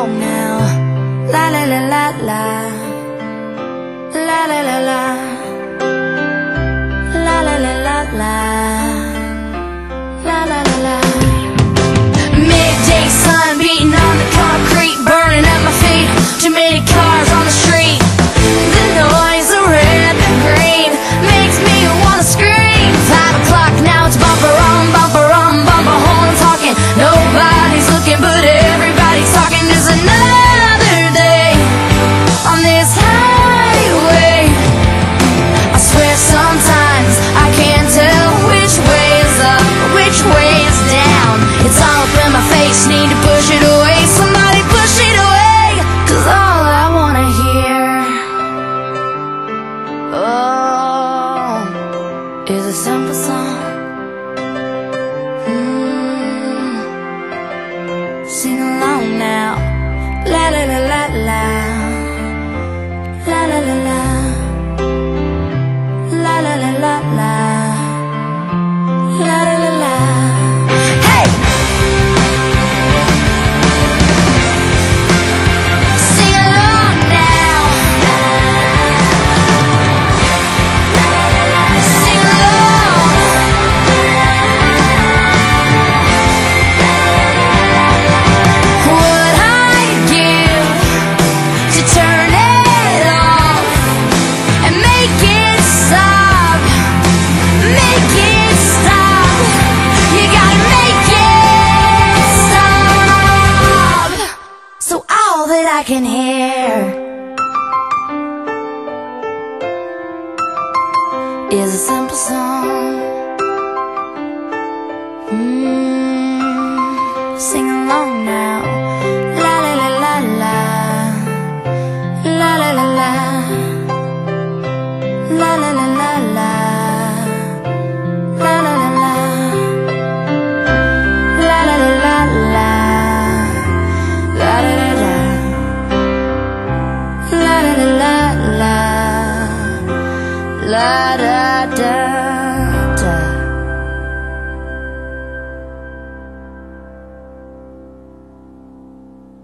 along now. La la la la la, la la la la, la la la la la, la la la la. Midday sun beating on the concrete, burning at my feet. Too many cars on the street. The noise of red and green makes me wanna scream. 5 o'clock now, it's bumper on, bumper on, bumper horn talking. Nobody's looking, but everybody's talking. There's another day on this highway. I swear sometimes I can't tell which way is up, which way is down. It's all up in my face, need to push it away. Somebody push it away, 'cause all I wanna hear, oh, is a simple song. Sing along now. La la la la la, la la la la, la la la la la, la la la la. Hey! Sing along now. Sing along. What I'd give to turn it off and make it stop. Make it stop. You gotta make it stop. So all that I can hear is a simple song. Sing along now.